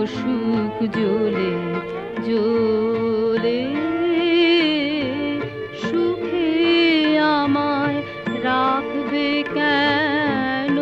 সুখ জ্বলে জ্বলে সুখে আমায় রাখবে কেন?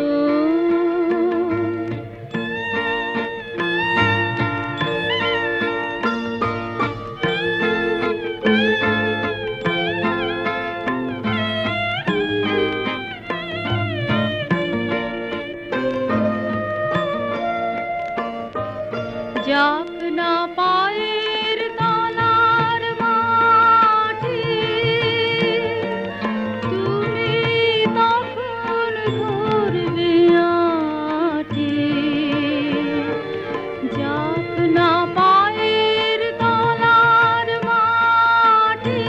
যাক না পায়ের তলার মাটি, তুমি তখন ধরবে আঁটি। যাক না পায়ের তলার মাটি,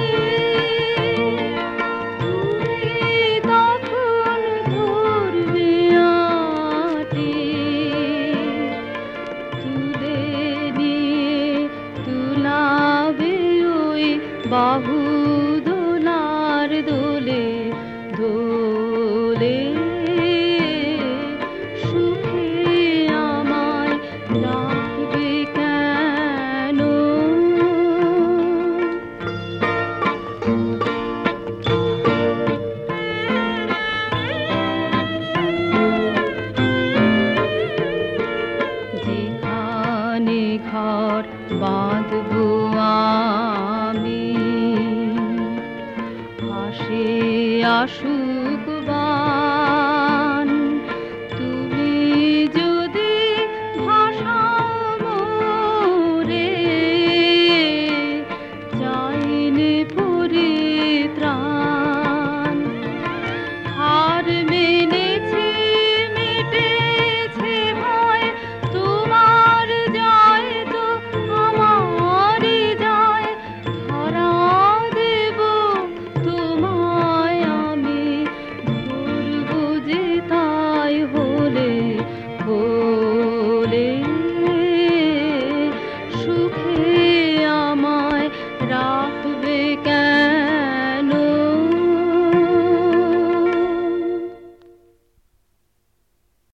তুমি তখন ধরবে আঁটি। বাহু দোলার দোলে দোলে সুখে আমায় রাখবে কেন? যেখানে ঘর বাঁধবো আমি, আসে আসুক